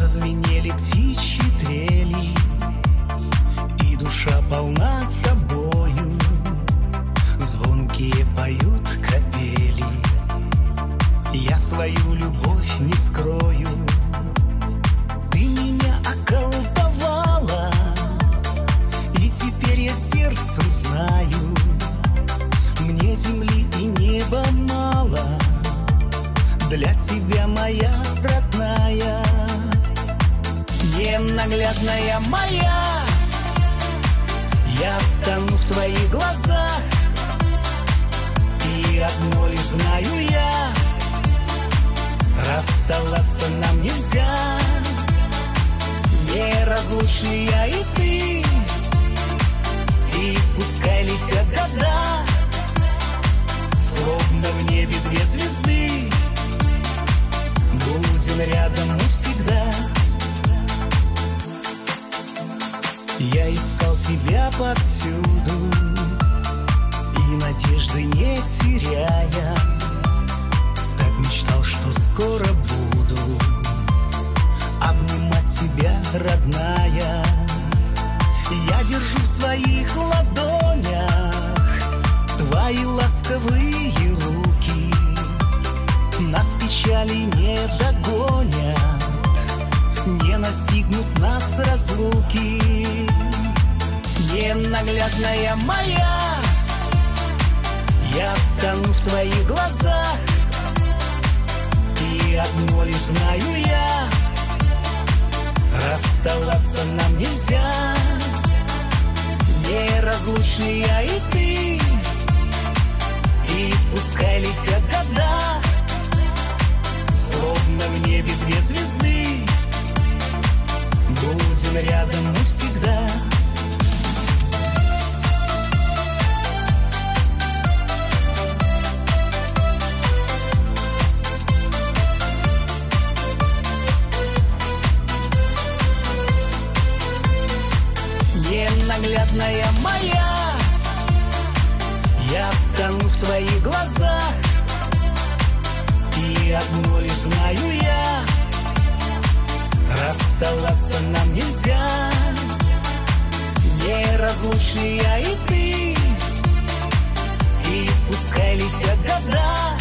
Зазвенели птичьи трели, и душа полна тобою. Звонкие поют капели, я свою любовь не скрою. Ты меня околдовала, и теперь я сердцем знаю, мне земли и неба мало для тебя, моя родная. Ненаглядная моя, я тону в твоих глазах, и одно лишь знаю я: расставаться нам нельзя. Неразлучны я и ты, и пускай летят года, словно в небе две звезды, будем рядом мы всегда. Я искал тебя повсюду, и надежды не теряя, так мечтал, что скоро буду обнимать тебя, родная. Я держу в своих ладонях твои ласковые руки, нас печали не догонят, не настигнут нас разлуки. Ненаглядная моя, я тону в твоих глазах, и одно лишь знаю я: расставаться нам нельзя. Неразлучны я и ты, и пускай летят года, словно в небе две звезды, будем рядом мы всегда. Ненаглядная моя, я тону в твоих глазах, и одно лишь знаю я: расставаться нам нельзя. Неразлучны я и ты, и пускай летят года,